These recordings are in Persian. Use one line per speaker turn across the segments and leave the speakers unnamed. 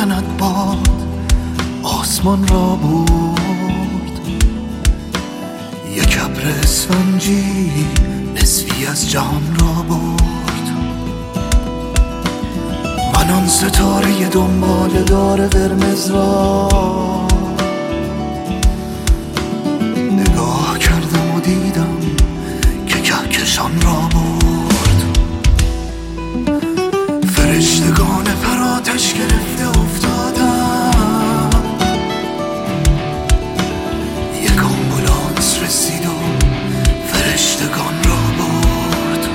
افکند باد آسمان را برد. یک ابر اسفنجی نصفی از جهان را برد. من آن ستاره دنبال دار قرمز را نگاه کردم و دیدم که کهکشان را برد. فرشتگان پرآتش گرفته افتادم. یک آمبولانس رسید و فرشتگان را برد.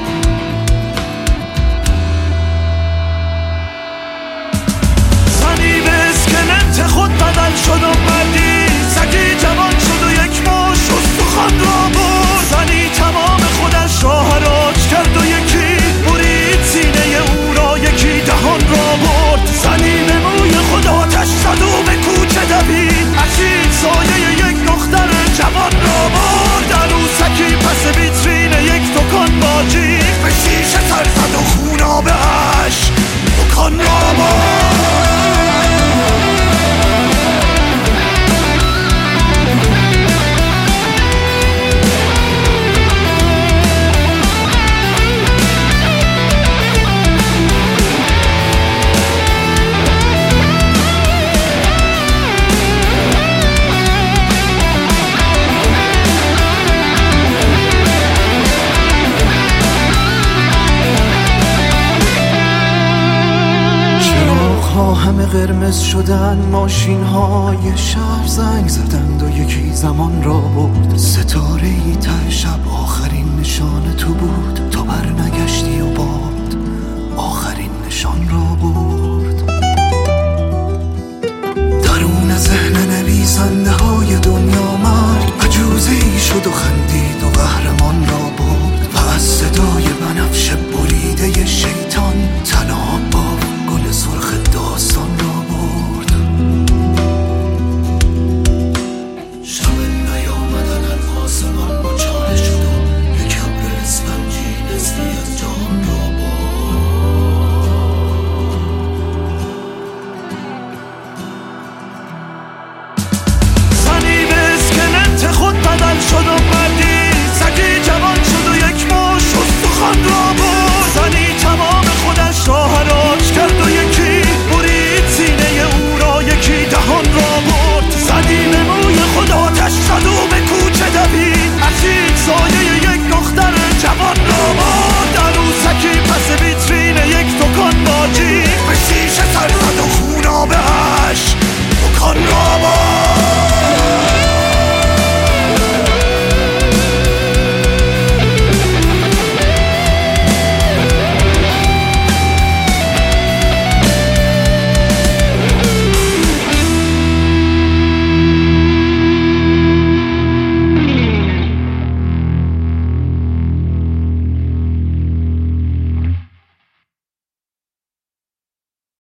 زنی به اسکلت خود بدل شد و مردی سگی جوان شد و یک مشت استخوان را برد. زنی تمام خودش را حراج کرد و یکی برید سینه او را، یکی دهان را برد. زنی به موی خود آتش زد و به کوچه دوید، عشید سایه یک دختر جوان را برد. عروسکی پس ویترین یک دکان با جیغ به شیشه سر زد و خونابه‌اش دکان را برد.
همه قرمز شدن، ماشین های شهر زنگ زدند و یکی زمان را برد. ستاره ای ته شب آخرین نشان تو بود، تو بر نگشتی